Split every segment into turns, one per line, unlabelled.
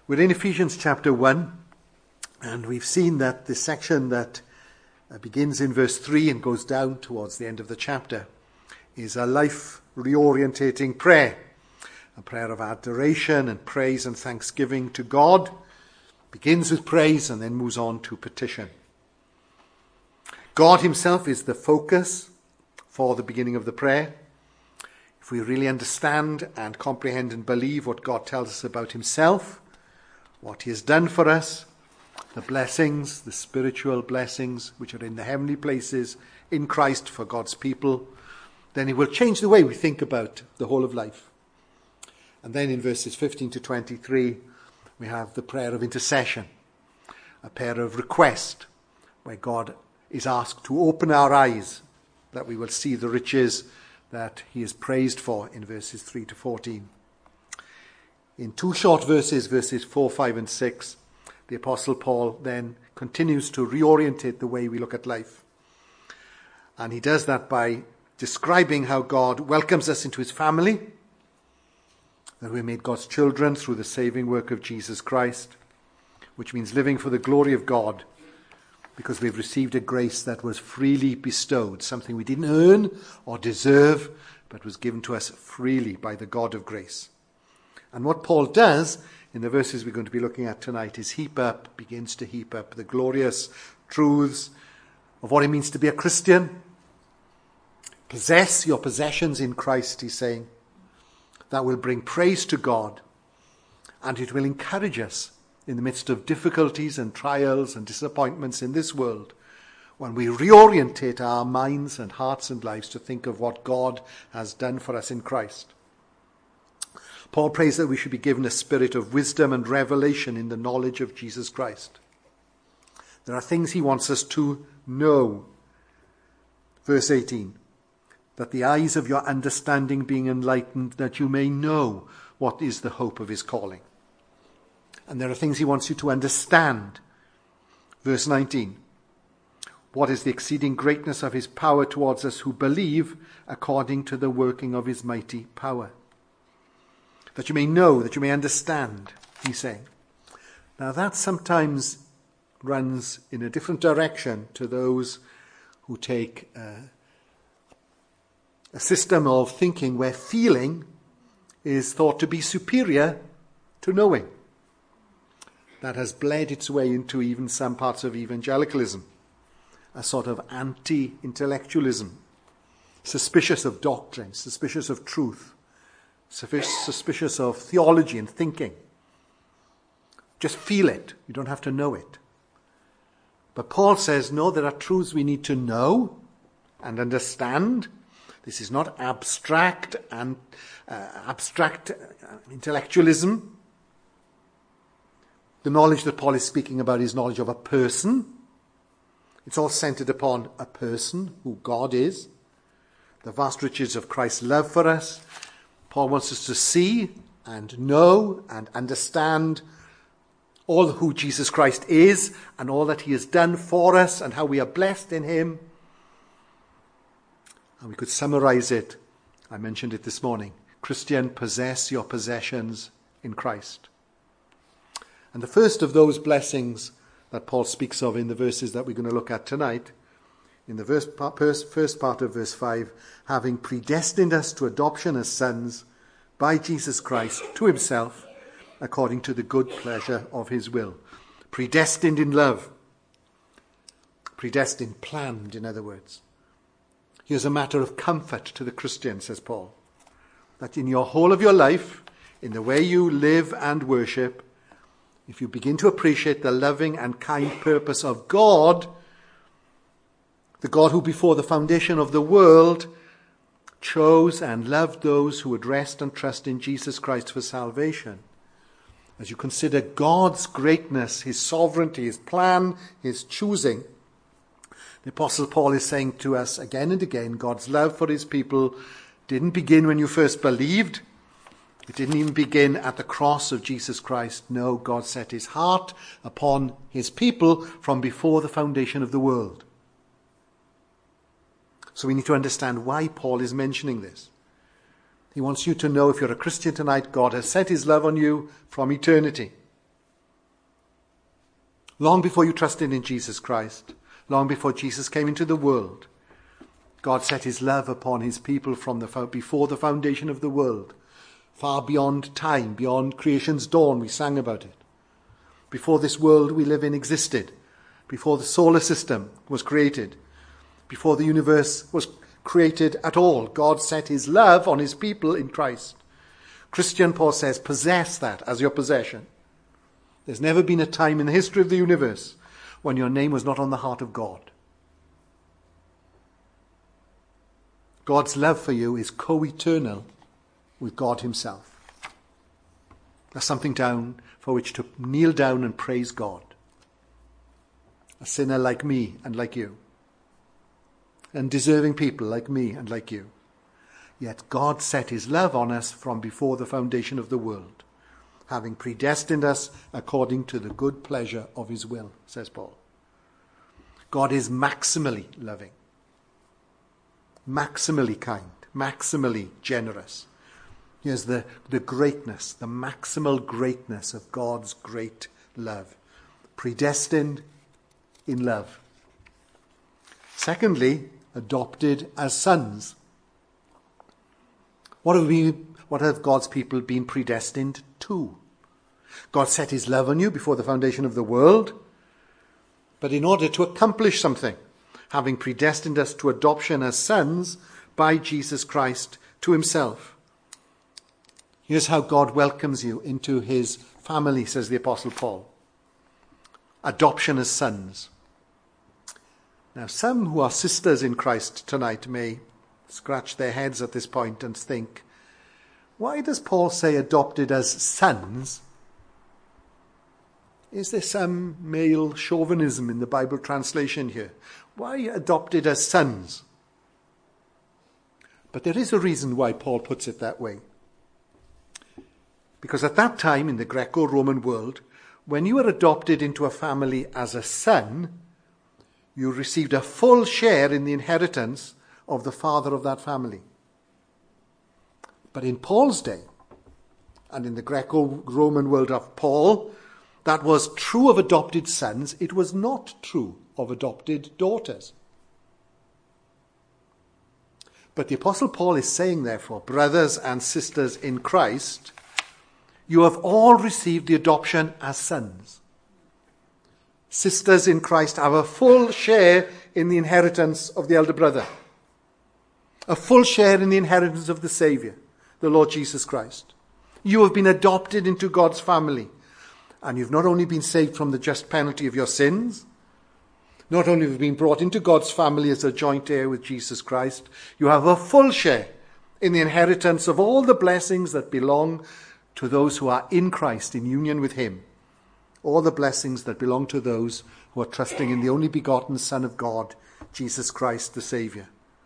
We're in Ephesians chapter 1, and we've seen that the section that begins in verse 3 and goes down towards the end of the chapter is a life reorientating prayer, a prayer of adoration and praise and thanksgiving to God. Begins with praise and then moves on to petition. God himself is the focus for the beginning of the prayer. If we really understand and comprehend and believe what God tells us about himself, what he has done for us, the blessings, the spiritual blessings which are in the heavenly places in Christ for God's people, then it will change the way we think about the whole of life. And then in verses 15 to 23, we have the prayer of intercession, a prayer of request, where God is asked to open our eyes, that we will see the riches that he is praised for in verses 3 to 14. In two short verses, verses 4, 5 and 6, the Apostle Paul then continues to reorientate the way we look at life. And he does that by describing how God welcomes us into his family, that we're made God's children through the saving work of Jesus Christ, which means living for the glory of God, because we've received a grace that was freely bestowed, something we didn't earn or deserve, but was given to us freely by the God of grace. And what Paul does in the verses we're going to be looking at tonight is begins to heap up the glorious truths of what it means to be a Christian. Possess your possessions in Christ, he's saying. That will bring praise to God, and it will encourage us in the midst of difficulties and trials and disappointments in this world, when we reorientate our minds and hearts and lives to think of what God has done for us in Christ. Paul prays that we should be given a spirit of wisdom and revelation in the knowledge of Jesus Christ. There are things he wants us to know. Verse 18, that the eyes of your understanding being enlightened, that you may know what is the hope of his calling. And there are things he wants you to understand. Verse 19, what is the exceeding greatness of his power towards us who believe, according to the working of his mighty power. That you may know, that you may understand, he's saying. Now that sometimes runs in a different direction to those who take a system of thinking where feeling is thought to be superior to knowing. That has bled its way into even some parts of evangelicalism, a sort of anti-intellectualism, suspicious of doctrine, suspicious of truth, suspicious of theology and thinking. Just feel it. You don't have to know it. But Paul says, no, there are truths we need to know and understand. This is not abstract intellectualism. The knowledge that Paul is speaking about is knowledge of a person. It's all centered upon a person, who God is. The vast riches of Christ's love for us. Paul wants us to see and know and understand all who Jesus Christ is and all that he has done for us and how we are blessed in him. And we could summarize it. I mentioned it this morning. Christian, possess your possessions in Christ. And the first of those blessings that Paul speaks of in the verses that we're going to look at tonight, in the first part of verse 5, having predestined us to adoption as sons by Jesus Christ to himself, according to the good pleasure of his will. Predestined in love. Predestined, planned, in other words. Here's a matter of comfort to the Christian, says Paul, that in your whole of your life, in the way you live and worship, if you begin to appreciate the loving and kind purpose of God, the God who before the foundation of the world chose and loved those who would rest and trust in Jesus Christ for salvation. As you consider God's greatness, his sovereignty, his plan, his choosing, the Apostle Paul is saying to us again and again, God's love for his people didn't begin when you first believed. It didn't even begin at the cross of Jesus Christ. No, God set his heart upon his people from before the foundation of the world. So we need to understand why Paul is mentioning this. He wants you to know, if you're a Christian tonight, God has set his love on you from eternity. Long before you trusted in Jesus Christ, long before Jesus came into the world, God set his love upon his people from before the foundation of the world, far beyond time, beyond creation's dawn. We sang about it. Before this world we live in existed, before the solar system was created, before the universe was created at all, God set his love on his people in Christ. Christian, Paul says, possess that as your possession. There's never been a time in the history of the universe when your name was not on the heart of God. God's love for you is co-eternal with God himself. That's something for which to kneel down and praise God. A sinner like me and like you, and deserving people like me and like you. Yet God set his love on us from before the foundation of the world, having predestined us according to the good pleasure of his will, says Paul. God is maximally loving, maximally kind, maximally generous. Here's the greatness, the maximal greatness of God's great love. Predestined in love. Secondly, adopted as sons. What have God's people been predestined to? God set his love on you before the foundation of the world, but in order to accomplish something, having predestined us to adoption as sons by Jesus Christ to himself. Here's how God welcomes you into his family, says the Apostle Paul. Adoption as sons. Now, some who are sisters in Christ tonight may scratch their heads at this point and think, why does Paul say adopted as sons? Is there some male chauvinism in the Bible translation here? Why adopted as sons? But there is a reason why Paul puts it that way. Because at that time in the Greco-Roman world, when you were adopted into a family as a son, you received a full share in the inheritance of the father of that family. But in Paul's day, and in the Greco-Roman world of Paul, that was true of adopted sons. It was not true of adopted daughters. But the Apostle Paul is saying, therefore, brothers and sisters in Christ, you have all received the adoption as sons. Sisters in Christ have a full share in the inheritance of the elder brother. A full share in the inheritance of the Saviour, the Lord Jesus Christ. You have been adopted into God's family. And you've not only been saved from the just penalty of your sins, not only have you been brought into God's family as a joint heir with Jesus Christ, you have a full share in the inheritance of all the blessings that belong to those who are in Christ, in union with him. All the blessings that belong to those who are trusting in the only begotten Son of God, Jesus Christ the Saviour.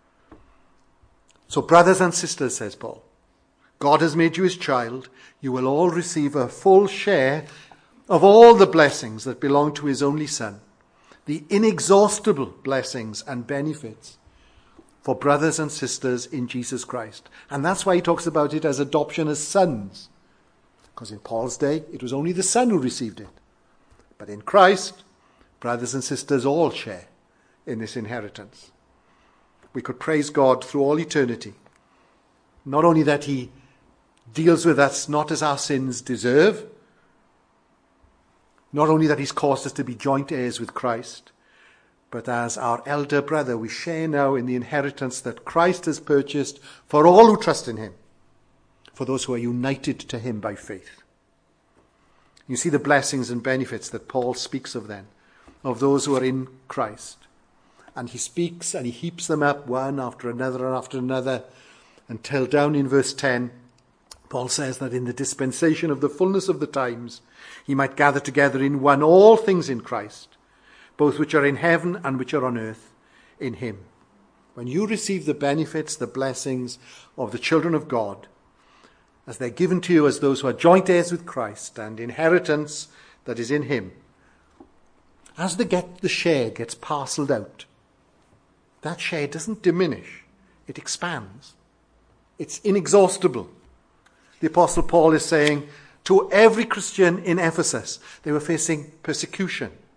So brothers and sisters, says Paul, God has made you his child. You will all receive a full share of all the blessings that belong to his only Son, the inexhaustible blessings and benefits for brothers and sisters in Jesus Christ. And that's why he talks about it as adoption as sons. Because in Paul's day, it was only the Son who received it. But in Christ, brothers and sisters all share in this inheritance. We could praise God through all eternity. Not only that he deals with us not as our sins deserve, not only that he's caused us to be joint heirs with Christ, but as our elder brother, we share now in the inheritance that Christ has purchased for all who trust in him, for those who are united to him by faith. You see the blessings and benefits that Paul speaks of then, of those who are in Christ. And he speaks and he heaps them up one after another and after another, until down in verse 10, Paul says that in the dispensation of the fullness of the times, he might gather together in one all things in Christ, both which are in heaven and which are on earth, in him. When you receive the benefits, the blessings of the children of God, as they're given to you as those who are joint heirs with Christ and inheritance that is in him, as the share gets parcelled out, that share doesn't diminish, it expands. It's inexhaustible. The Apostle Paul is saying to every Christian in Ephesus, they were facing persecution,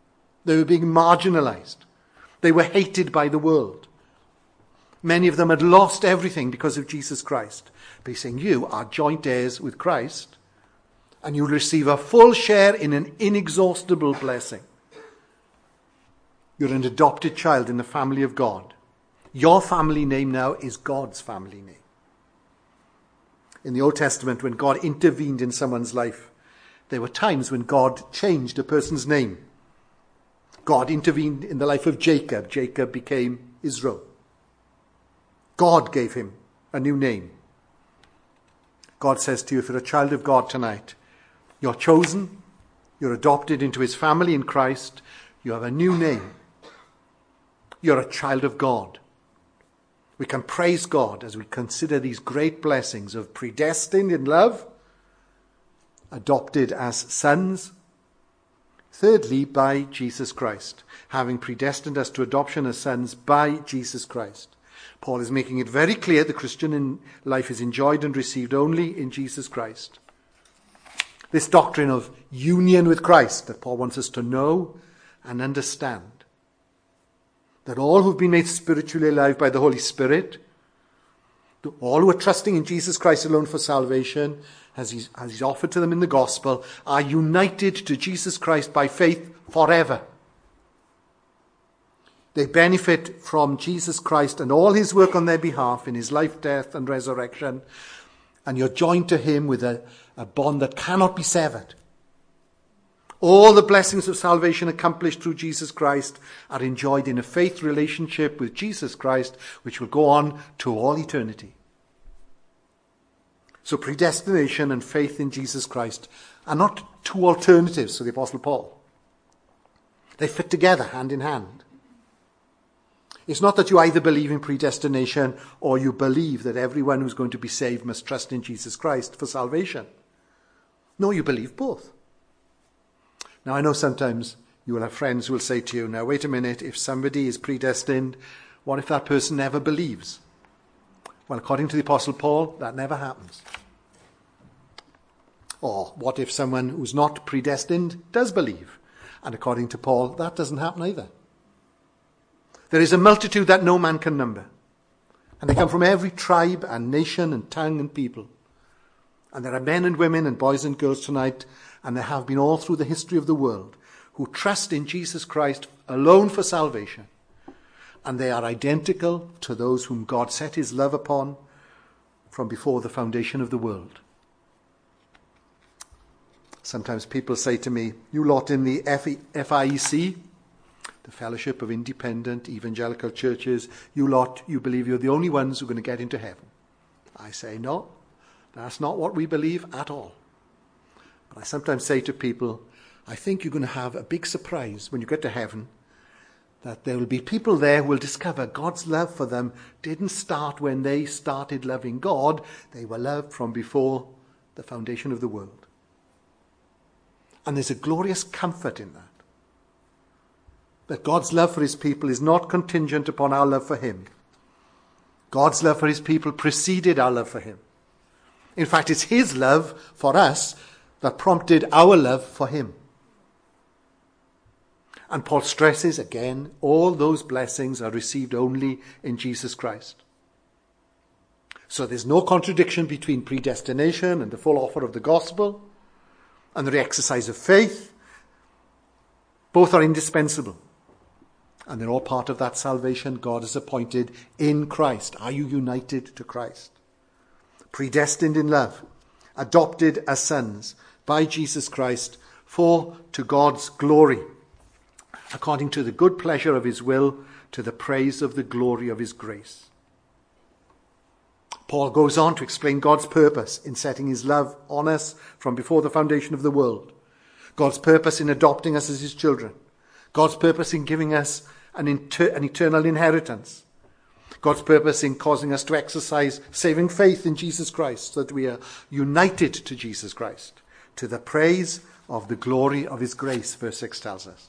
They were being marginalized. They were hated by the world. Many of them had lost everything because of Jesus Christ. But he's saying, you are joint heirs with Christ, and you'll receive a full share in an inexhaustible blessing. You're an adopted child in the family of God. Your family name now is God's family name. In the Old Testament, when God intervened in someone's life, there were times when God changed a person's name. God intervened in the life of Jacob. Jacob became Israel. God gave him a new name. God says to you, if you're a child of God tonight, you're chosen, you're adopted into his family in Christ, you have a new name. You're a child of God. We can praise God as we consider these great blessings of predestined in love, adopted as sons, thirdly, by Jesus Christ, having predestined us to adoption as sons by Jesus Christ. Paul is making it very clear the Christian life is enjoyed and received only in Jesus Christ. This doctrine of union with Christ that Paul wants us to know and understand. That all who've been made spiritually alive by the Holy Spirit, all who are trusting in Jesus Christ alone for salvation, as he's offered to them in the gospel, are united to Jesus Christ by faith forever. They benefit from Jesus Christ and all his work on their behalf in his life, death, and resurrection. And you're joined to him with a bond that cannot be severed. All the blessings of salvation accomplished through Jesus Christ are enjoyed in a faith relationship with Jesus Christ, which will go on to all eternity. So predestination and faith in Jesus Christ are not two alternatives for the Apostle Paul. They fit together, hand in hand. It's not that you either believe in predestination or you believe that everyone who's going to be saved must trust in Jesus Christ for salvation. No, you believe both. Now, I know sometimes you will have friends who will say to you, now, wait a minute, if somebody is predestined, what if that person never believes? Well, according to the Apostle Paul, that never happens. Or what if someone who's not predestined does believe? And according to Paul, that doesn't happen either. There is a multitude that no man can number. And they come from every tribe and nation and tongue and people. And there are men and women and boys and girls tonight, and there have been all through the history of the world, who trust in Jesus Christ alone for salvation. And they are identical to those whom God set his love upon from before the foundation of the world. Sometimes people say to me, you lot in the FIEC, the Fellowship of Independent Evangelical Churches, you lot, you believe you're the only ones who are going to get into heaven. I say, no, that's not what we believe at all. But I sometimes say to people, I think you're going to have a big surprise when you get to heaven, that there will be people there who will discover God's love for them didn't start when they started loving God. They were loved from before the foundation of the world. And there's a glorious comfort in that. That God's love for his people is not contingent upon our love for him. God's love for his people preceded our love for him. In fact, it's his love for us that prompted our love for him. And Paul stresses again, all those blessings are received only in Jesus Christ. So there's no contradiction between predestination and the full offer of the gospel and the exercise of faith. Both are indispensable. And they're all part of that salvation God has appointed in Christ. Are you united to Christ? Predestined in love, adopted as sons by Jesus Christ to God's glory, according to the good pleasure of his will, to the praise of the glory of his grace. Paul goes on to explain God's purpose in setting his love on us from before the foundation of the world. God's purpose in adopting us as his children. God's purpose in giving us an eternal inheritance. God's purpose in causing us to exercise saving faith in Jesus Christ, so that we are united to Jesus Christ, to the praise of the glory of his grace, verse 6 tells us.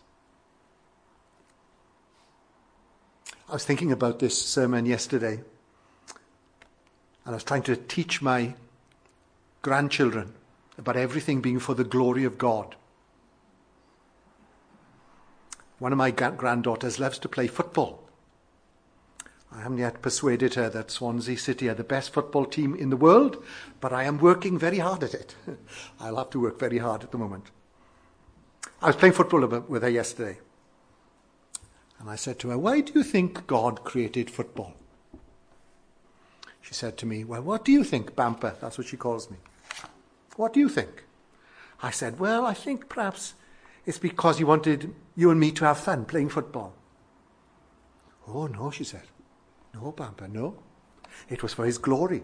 I was thinking about this sermon yesterday, and I was trying to teach my grandchildren about everything being for the glory of God. One of my granddaughters loves to play football. I haven't yet persuaded her that Swansea City are the best football team in the world, but I am working very hard at it. I'll have to work very hard at the moment. I was playing football with her yesterday. And I said to her, why do you think God created football? She said to me, well, what do you think, Bamper? That's what she calls me. What do you think? I said, well, I think perhaps it's because he wanted you and me to have fun playing football. Oh, no, she said. No, Bamper, no. It was for his glory.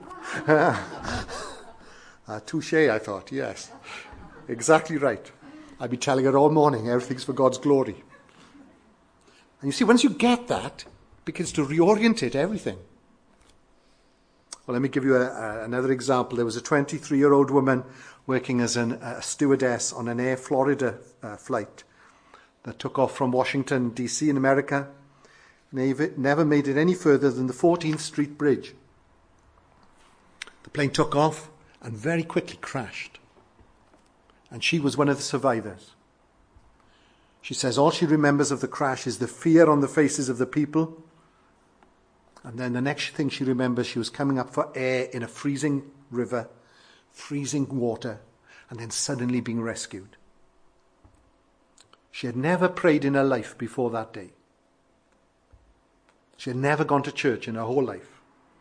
Touché, I thought, yes. Exactly right. I'd be telling her all morning, everything's for God's glory. And you see, once you get that, it begins to reorientate everything. Well, let me give you another example. There was a 23-year-old woman working as a stewardess on an Air Florida flight that took off from Washington, D.C. in America. Never made it any further than the 14th Street Bridge. The plane took off and very quickly crashed. And she was one of the survivors. She says all she remembers of the crash is the fear on the faces of the people. And then the next thing she remembers, she was coming up for air in a freezing river, freezing water, and then suddenly being rescued. She had never prayed in her life before that day. She had never gone to church in her whole life.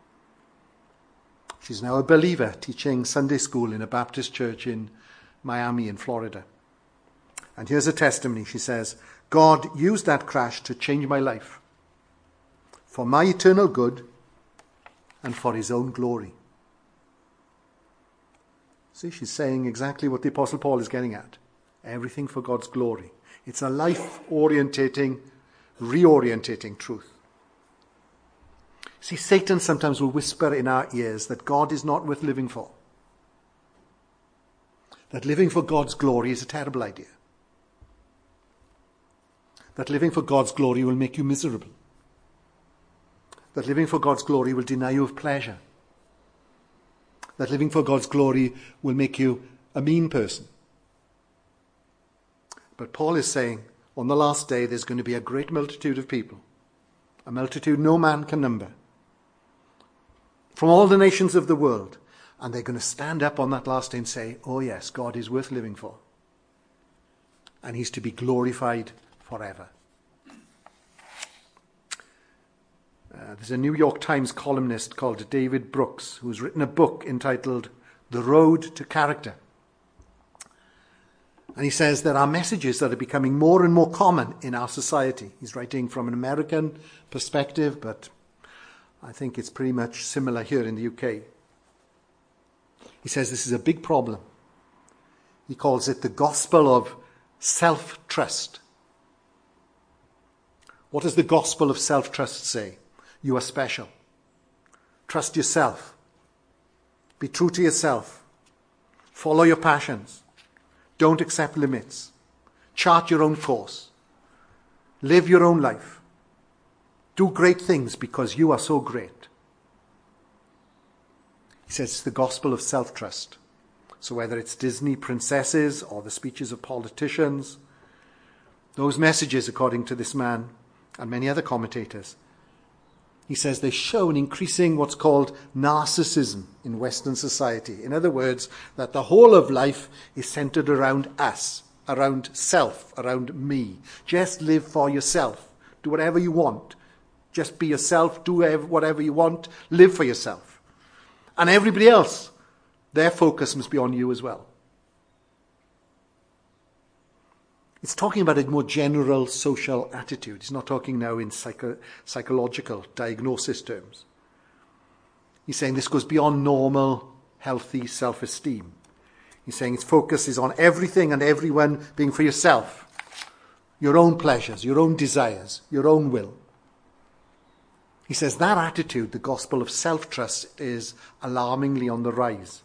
She's now a believer teaching Sunday school in a Baptist church in Miami in Florida. And here's a testimony. She says, God used that crash to change my life for my eternal good and for his own glory. See, she's saying exactly what the Apostle Paul is getting at. Everything for God's glory. It's a life-orientating, reorientating truth. See, Satan sometimes will whisper in our ears that God is not worth living for. That living for God's glory is a terrible idea. That living for God's glory will make you miserable. That living for God's glory will deny you of pleasure. That living for God's glory will make you a mean person. But Paul is saying, on the last day, there's going to be a great multitude of people. A multitude no man can number. From all the nations of the world. And they're going to stand up on that last day and say, oh yes, God is worth living for. And he's to be glorified forever. There's a New York Times columnist called David Brooks who's written a book entitled The Road to Character. And he says there are messages that are becoming more and more common in our society. He's writing from an American perspective, but I think it's pretty much similar here in the UK. He says this is a big problem. He calls it the gospel of self-trust. What does the gospel of self-trust say? You are special. Trust yourself. Be true to yourself. Follow your passions. Don't accept limits. Chart your own course. Live your own life. Do great things because you are so great. He says it's the gospel of self-trust. So whether it's Disney princesses or the speeches of politicians, those messages, according to this man and many other commentators, he says they show an increasing what's called narcissism in Western society. In other words, that the whole of life is centered around us, around self, around me. Just live for yourself. Do whatever you want. Just be yourself. Do whatever you want. Live for yourself. And everybody else, their focus must be on you as well. It's talking about a more general social attitude. It's not talking now in psychological diagnosis terms. He's saying this goes beyond normal, healthy self-esteem. He's saying its focus is on everything and everyone being for yourself. Your own pleasures, your own desires, your own will. He says that attitude, the gospel of self-trust, is alarmingly on the rise.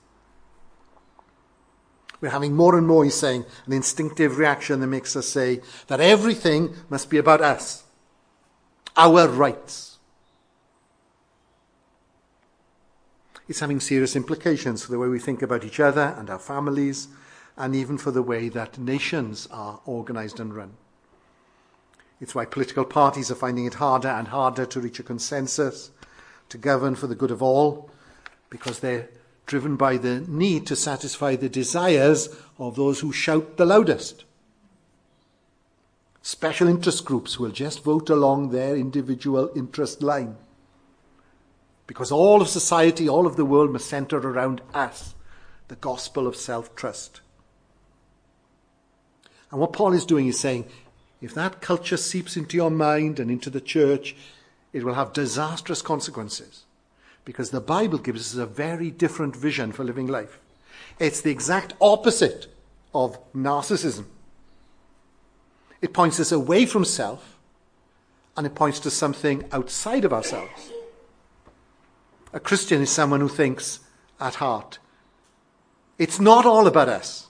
We're having more and more, he's saying, an instinctive reaction that makes us say that everything must be about us, our rights. It's having serious implications for the way we think about each other and our families, and even for the way that nations are organized and run. It's why political parties are finding it harder and harder to reach a consensus, to govern for the good of all, because they're driven by the need to satisfy the desires of those who shout the loudest. Special interest groups will just vote along their individual interest line, because all of society, all of the world must center around us, the gospel of self-trust. And what Paul is doing is saying, if that culture seeps into your mind and into the church, it will have disastrous consequences, because the Bible gives us a very different vision for living life. It's the exact opposite of narcissism. It points us away from self, and it points to something outside of ourselves. A Christian is someone who thinks at heart, it's not all about us.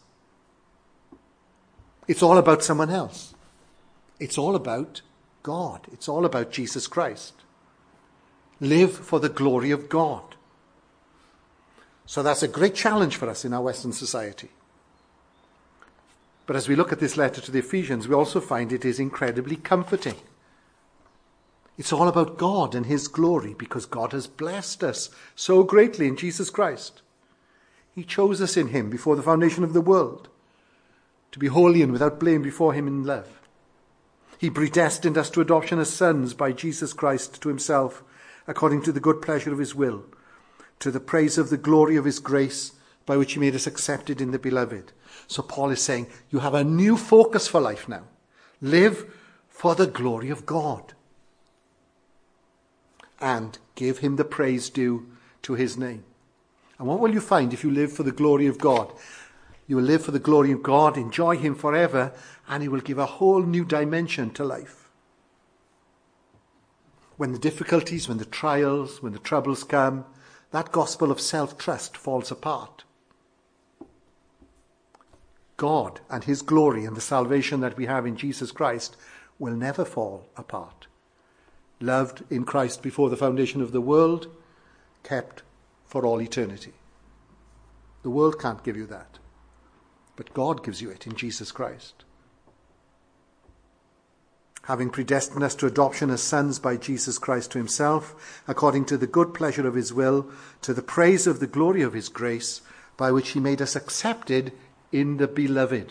It's all about someone else. It's all about God. It's all about Jesus Christ. Live for the glory of God. So that's a great challenge for us in our Western society. But as we look at this letter to the Ephesians, we also find it is incredibly comforting. It's all about God and his glory, because God has blessed us so greatly in Jesus Christ. He chose us in him before the foundation of the world, to be holy and without blame before him in love. He predestined us to adoption as sons by Jesus Christ to himself, according to the good pleasure of his will, to the praise of the glory of his grace, by which he made us accepted in the beloved. So Paul is saying, you have a new focus for life now. Live for the glory of God. And give him the praise due to his name. And what will you find if you live for the glory of God? You will live for the glory of God, enjoy him forever, and he will give a whole new dimension to life. When the difficulties, when the trials, when the troubles come, that gospel of self-trust falls apart. God and his glory and the salvation that we have in Jesus Christ will never fall apart. Loved in Christ before the foundation of the world, kept for all eternity. The world can't give you that, but God gives you it in Jesus Christ. Having predestined us to adoption as sons by Jesus Christ to himself, according to the good pleasure of his will, to the praise of the glory of his grace, by which he made us accepted in the beloved.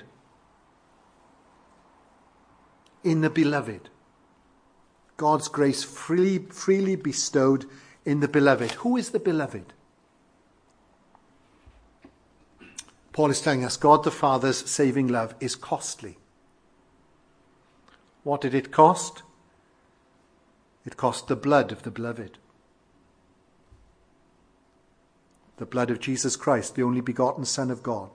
In the beloved. God's grace freely bestowed in the beloved. Who is the beloved? Paul is telling us God the Father's saving love is costly. What did it cost? It cost the blood of the beloved. The blood of Jesus Christ, the only begotten Son of God.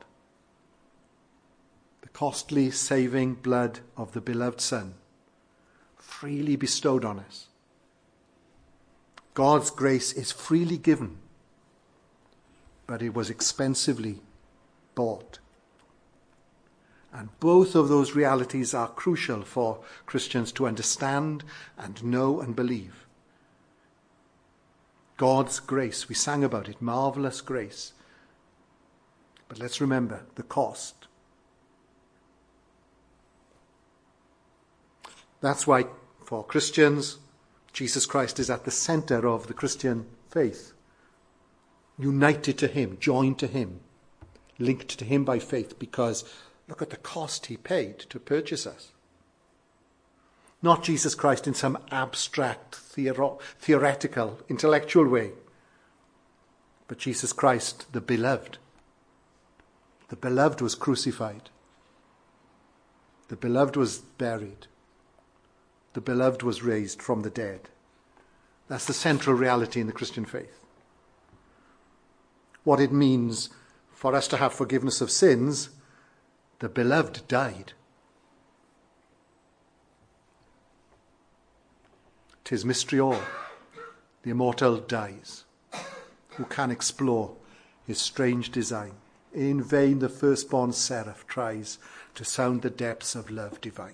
The costly saving blood of the beloved Son, freely bestowed on us. God's grace is freely given, but it was expensively bought. And both of those realities are crucial for Christians to understand and know and believe. God's grace, we sang about it, marvelous grace. But let's remember the cost. That's why for Christians, Jesus Christ is at the center of the Christian faith. United to him, joined to him, linked to him by faith, because look at the cost he paid to purchase us. Not Jesus Christ in some abstract, theoretical, intellectual way, but Jesus Christ, the beloved. The beloved was crucified. The beloved was buried. The beloved was raised from the dead. That's the central reality in the Christian faith. What it means for us to have forgiveness of sins, the beloved died. 'Tis mystery all. The immortal dies. Who can explore his strange design? In vain the firstborn seraph tries to sound the depths of love divine.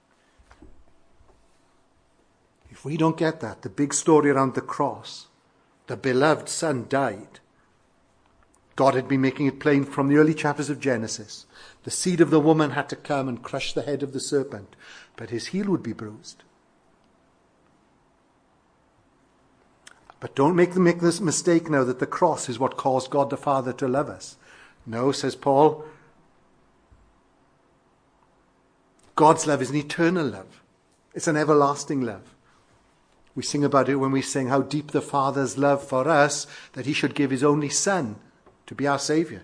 If we don't get that, the big story around the cross, the beloved Son died. God had been making it plain from the early chapters of Genesis The seed of the woman had to come and crush the head of the serpent, but his heel would be bruised. But don't make this mistake now that the cross is what caused God the Father to love us. No, says Paul, God's love is an eternal love. It's an everlasting love. We sing about it when we sing how deep the Father's love for us, that he should give his only Son to be our Saviour.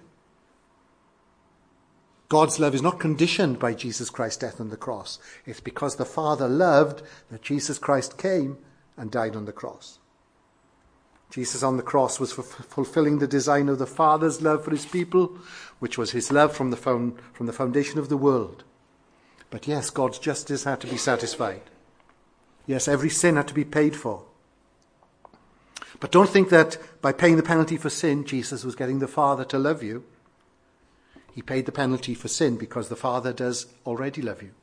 God's love is not conditioned by Jesus Christ's death on the cross. It's because the Father loved that Jesus Christ came and died on the cross. Jesus on the cross was fulfilling the design of the Father's love for his people, which was his love from the foundation of the world. But yes, God's justice had to be satisfied. Yes, every sin had to be paid for. But don't think that by paying the penalty for sin, Jesus was getting the Father to love you. He paid the penalty for sin because the Father does already love you.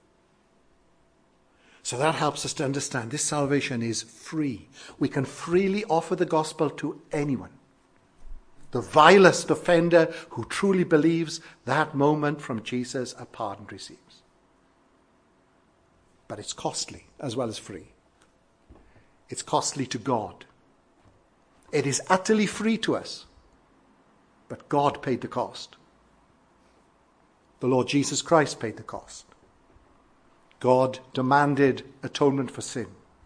So that helps us to understand this salvation is free. We can freely offer the gospel to anyone. The vilest offender who truly believes, that moment from Jesus, a pardon receives. But it's costly as well as free. It's costly to God. It is utterly free to us. But God paid the cost. The Lord Jesus Christ paid the cost. God demanded atonement for sin.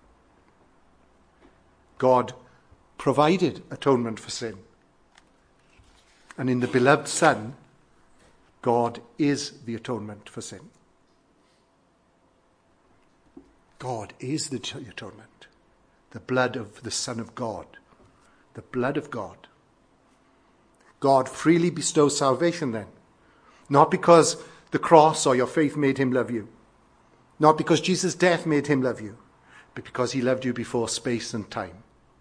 God provided atonement for sin. And in the beloved Son, God is the atonement for sin. God is the atonement. The blood of the Son of God. The blood of God. God freely bestows salvation then. Not because the cross or your faith made him love you. Not because Jesus' death made him love you. But because he loved you before space and time.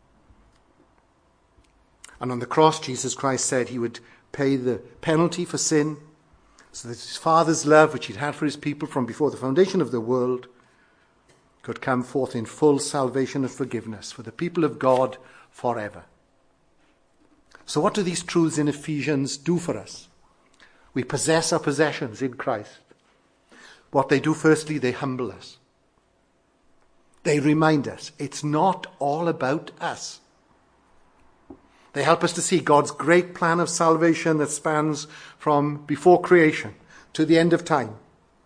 And on the cross, Jesus Christ said he would pay the penalty for sin so that his Father's love, which he'd had for his people from before the foundation of the world, could come forth in full salvation and forgiveness for the people of God forever. So what do these truths in Ephesians do for us? We possess our possessions in Christ. What they do, firstly, they humble us. They remind us it's not all about us. They help us to see God's great plan of salvation that spans from before creation to the end of time.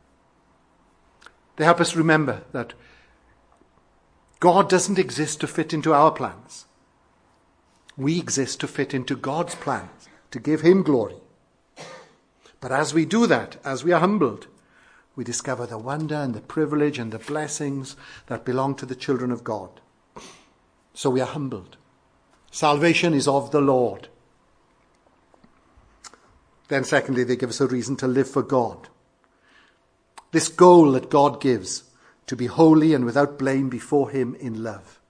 They help us remember that God doesn't exist to fit into our plans. We exist to fit into God's plans, to give him glory. But as we do that, as we are humbled, we discover the wonder and the privilege and the blessings that belong to the children of God. So we are humbled. Salvation is of the Lord. Then secondly, they give us a reason to live for God. This goal that God gives, to be holy and without blame before him in love.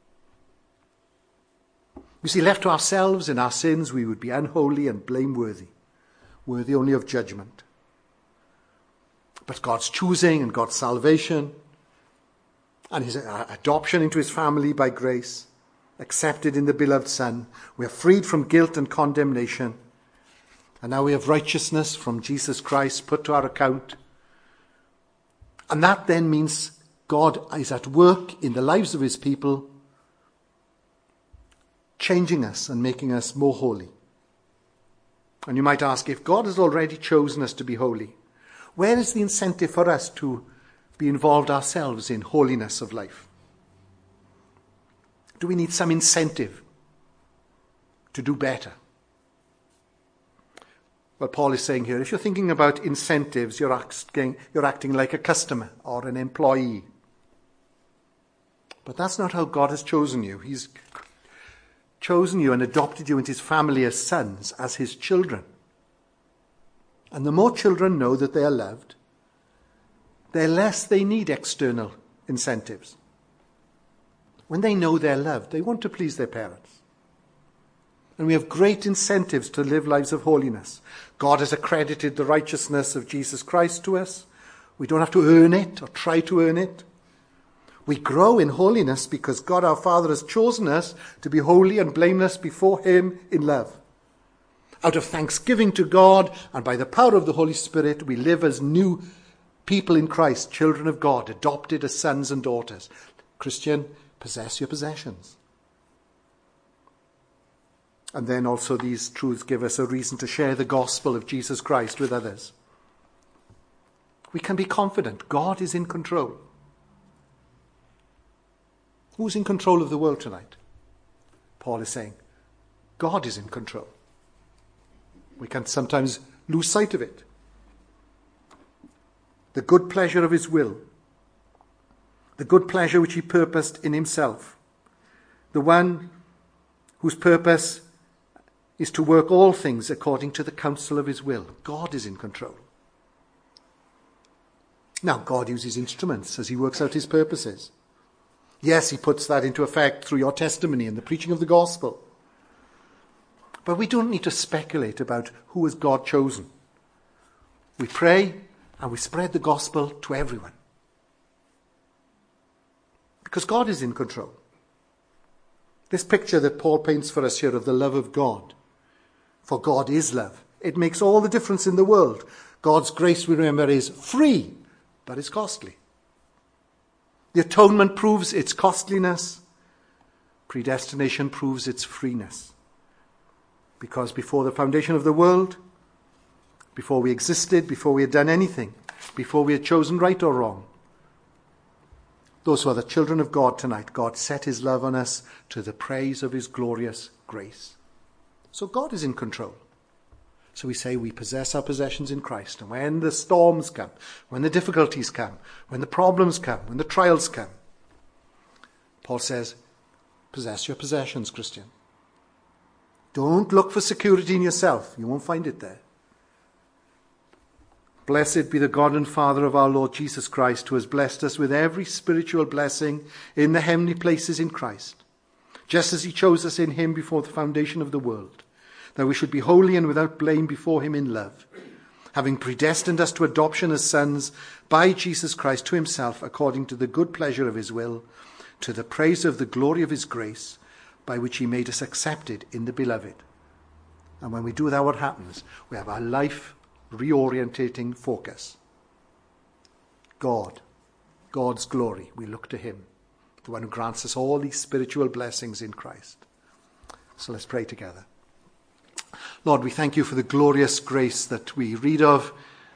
You see, left to ourselves in our sins, we would be unholy and blameworthy, worthy only of judgment. But God's choosing and God's salvation and his adoption into his family by grace, accepted in the beloved Son, we are freed from guilt and condemnation. And now we have righteousness from Jesus Christ put to our account. And that then means God is at work in the lives of his people, changing us and making us more holy. And you might ask, if God has already chosen us to be holy, where is the incentive for us to be involved ourselves in holiness of life? Do we need some incentive to do better? Well, Paul is saying here, if you're thinking about incentives, you're acting like a customer or an employee. But that's not how God has chosen you. He's chosen you and adopted you into his family as sons, as his children. And the more children know that they are loved, the less they need external incentives. When they know they're loved, they want to please their parents. And we have great incentives to live lives of holiness. God has accredited the righteousness of Jesus Christ to us. We don't have to earn it or try to earn it. We grow in holiness because God our Father has chosen us to be holy and blameless before him in love. Out of thanksgiving to God and by the power of the Holy Spirit, we live as new people in Christ, children of God, adopted as sons and daughters. Christian, possess your possessions. And then also these truths give us a reason to share the gospel of Jesus Christ with others. We can be confident God is in control. Who's in control of the world tonight? Paul is saying, God is in control. We can sometimes lose sight of it. The good pleasure of his will, the good pleasure which he purposed in himself, the one whose purpose is to work all things according to the counsel of his will. God is in control. Now, God uses instruments as he works out his purposes. Yes, he puts that into effect through your testimony and the preaching of the gospel. But we don't need to speculate about who has God chosen. We pray and we spread the gospel to everyone. Because God is in control. This picture that Paul paints for us here of the love of God, for God is love, it makes all the difference in the world. God's grace, we remember, is free, but it's costly. The atonement proves its costliness. Predestination proves its freeness. Because before the foundation of the world, before we existed, before we had done anything, before we had chosen right or wrong, those who are the children of God tonight, God set his love on us to the praise of his glorious grace. So God is in control. So we say we possess our possessions in Christ. And when the storms come, when the difficulties come, when the problems come, when the trials come, Paul says, possess your possessions, Christian. Don't look for security in yourself. You won't find it there. Blessed be the God and Father of our Lord Jesus Christ, who has blessed us with every spiritual blessing in the heavenly places in Christ, just as he chose us in him before the foundation of the world, that we should be holy and without blame before him in love, having predestined us to adoption as sons by Jesus Christ to himself, according to the good pleasure of his will, to the praise of the glory of his grace, by which he made us accepted in the beloved. And when we do that, what happens? We have our life reorientating focus. God, God's glory. We look to him, the one who grants us all these spiritual blessings in Christ. So let's pray together. Lord, we thank you for the glorious grace that we read of.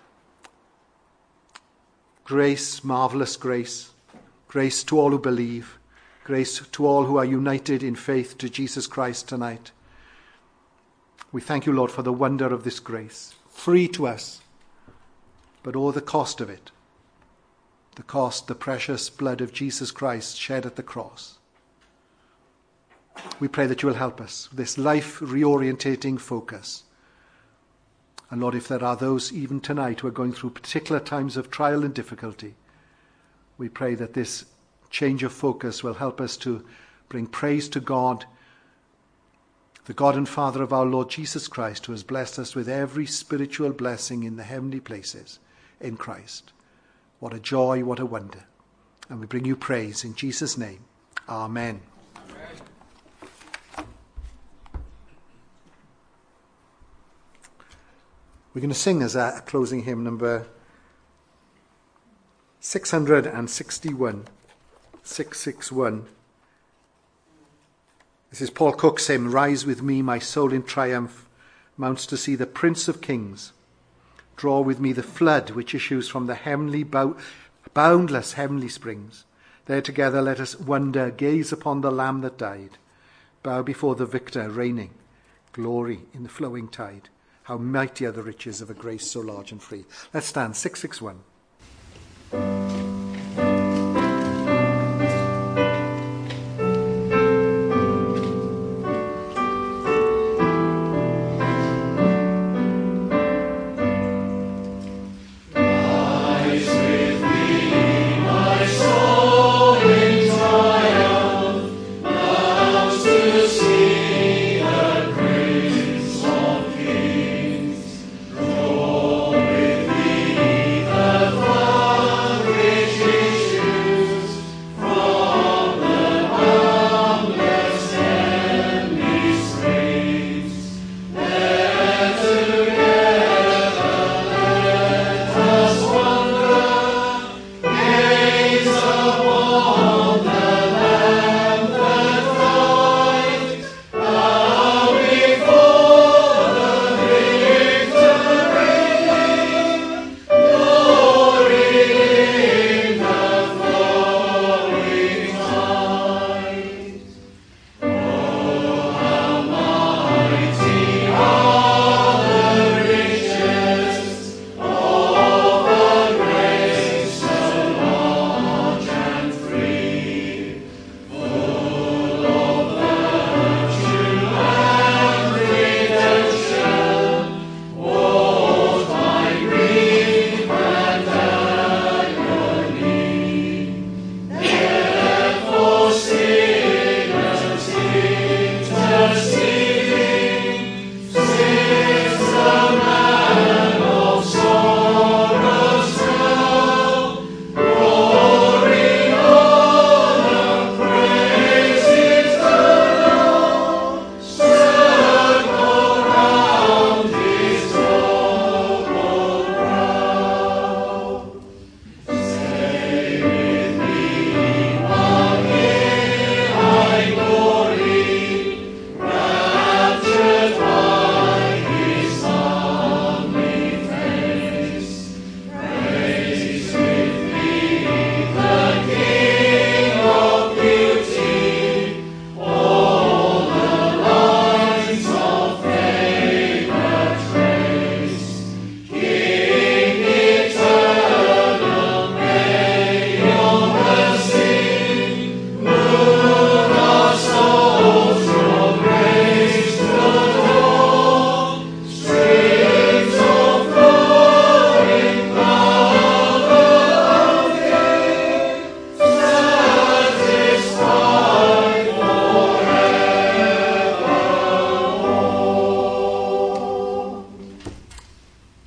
Grace, marvelous grace. Grace to all who believe. Grace to all who are united in faith to Jesus Christ tonight. We thank you, Lord, for the wonder of this grace. Free to us, but oh, the cost of it. The cost, the precious blood of Jesus Christ shed at the cross. We pray that you will help us with this life reorientating focus. And Lord, if there are those even tonight who are going through particular times of trial and difficulty, we pray that this change of focus will help us to bring praise to God, the God and Father of our Lord Jesus Christ, who has blessed us with every spiritual blessing in the heavenly places in Christ. What a joy, what a wonder. And we bring you praise in Jesus' name. Amen. We're going to sing as a closing hymn, number 661. 661. This is Paul Cook's hymn, Rise with me, my soul in triumph, mounts to see the Prince of Kings. Draw with me the flood which issues from the heavenly boundless heavenly springs. There together let us wonder, gaze upon the Lamb that died, bow before the Victor reigning, glory in the flowing tide. How mighty are the riches of a grace so large and free. Let's stand, 661.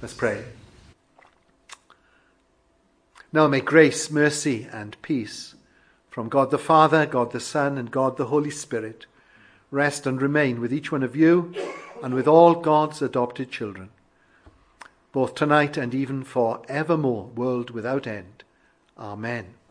Let's pray. Now may grace, mercy, and peace from God the Father, God the Son, and God the Holy Spirit rest and remain with each one of you and with all God's adopted children, both tonight and even for evermore, world without end. Amen.